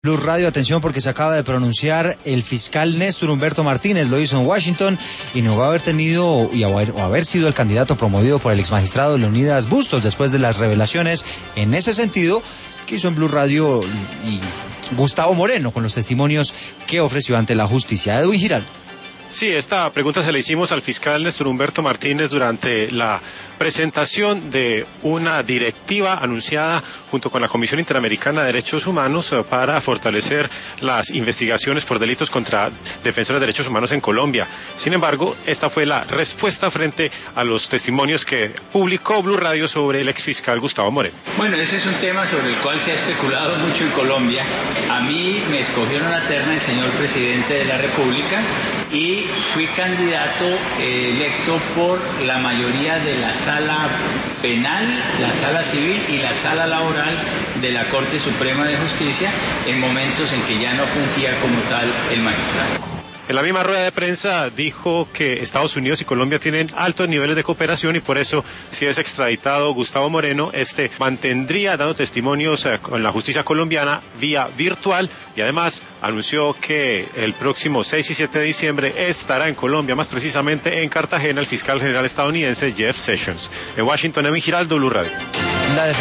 Blue Radio, atención porque se acaba de pronunciar el fiscal Néstor Humberto Martínez, lo hizo en Washington y no va a haber tenido o haber sido el candidato promovido por el exmagistrado Leonidas Bustos después de las revelaciones en ese sentido que hizo en Blue Radio y Gustavo Moreno con los testimonios que ofreció ante la justicia. Edwin Giraldo. Sí, esta pregunta se la hicimos al fiscal Néstor Humberto Martínez durante la presentación de una directiva anunciada junto con la Comisión Interamericana de Derechos Humanos para fortalecer las investigaciones por delitos contra defensores de derechos humanos en Colombia. Sin embargo, esta fue la respuesta frente a los testimonios que publicó Blue Radio sobre el exfiscal Gustavo Moreno. Bueno, ese es un tema sobre el cual se ha especulado mucho en Colombia. A mí me escogieron a terna el señor presidente de la República y fui candidato electo por la mayoría de la sala penal, la sala civil y la sala laboral de la Corte Suprema de Justicia en momentos en que ya no fungía como tal el magistrado. En la misma rueda de prensa dijo que Estados Unidos y Colombia tienen altos niveles de cooperación y por eso, si es extraditado Gustavo Moreno, mantendría dando testimonios con la justicia colombiana vía virtual y además anunció que el próximo 6 y 7 de diciembre estará en Colombia, más precisamente en Cartagena, el fiscal general estadounidense Jeff Sessions. En Washington, Edwin Giraldo, Blue Radio.